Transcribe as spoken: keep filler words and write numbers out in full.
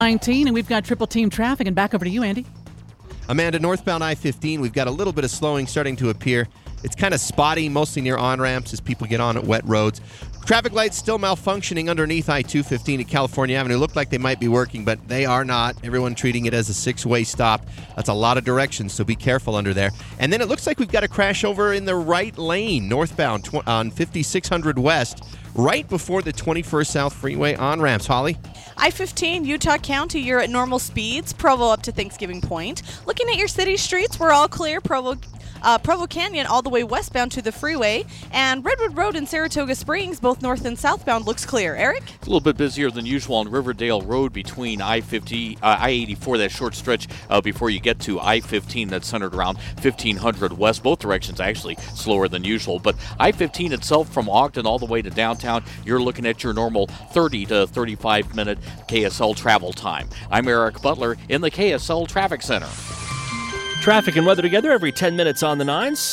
nineteen, and we've got triple team traffic. And back over to you, Andy. Amanda, northbound I fifteen, we've got a little bit of slowing starting to appear. It's kind of spotty, mostly near on-ramps as people get on at wet roads. Traffic lights still malfunctioning underneath I two fifteen at California Avenue. Look like they might be working, but they are not. Everyone treating it as a six-way stop. That's a lot of directions, so be careful under there. And then it looks like we've got a crash over in the right lane, northbound tw- on fifty-six hundred West, right before the twenty-first South Freeway on-ramps. Holly? I fifteen, Utah County, you're at normal speeds. Provo up to Thanksgiving Point. Looking at your city streets, we're all clear. Provo Uh, Provo Canyon all the way westbound to the freeway, and Redwood Road in Saratoga Springs, both north and southbound, looks clear. Eric? It's a little bit busier than usual on Riverdale Road between I fifty, uh, I eighty-four, that short stretch uh, before you get to I fifteen that's centered around fifteen hundred west. Both directions actually slower than usual, but I fifteen itself from Ogden all the way to downtown, you're looking at your normal thirty to thirty-five minute K S L travel time. I'm Eric Butler in the K S L Traffic Center. Traffic and weather together every ten minutes on the nines.